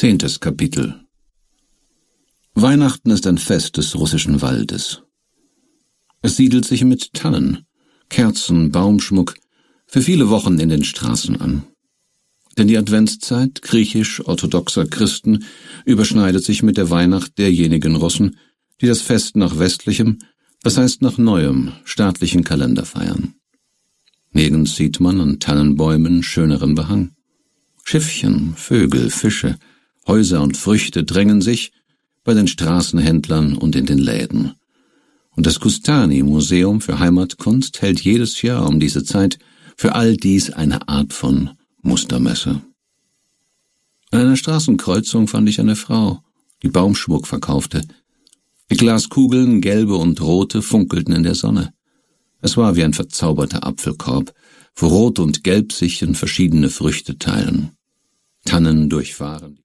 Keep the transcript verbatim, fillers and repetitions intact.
Zehntes Kapitel. Weihnachten ist ein Fest des russischen Waldes. Es siedelt sich mit Tannen, Kerzen, Baumschmuck für viele Wochen in den Straßen an. Denn die Adventszeit griechisch-orthodoxer Christen überschneidet sich mit der Weihnacht derjenigen Russen, die das Fest nach westlichem, das heißt nach neuem, staatlichen Kalender feiern. Nirgends sieht man an Tannenbäumen schöneren Behang. Schiffchen, Vögel, Fische, Häuser und Früchte drängen sich bei den Straßenhändlern und in den Läden. Und das Custani-Museum für Heimatkunst hält jedes Jahr um diese Zeit für all dies eine Art von Mustermesse. An einer Straßenkreuzung fand ich eine Frau, die Baumschmuck verkaufte. Die Glaskugeln, gelbe und rote, funkelten in der Sonne. Es war wie ein verzauberter Apfelkorb, wo Rot und Gelb sich in verschiedene Früchte teilen. Tannen durchfahren.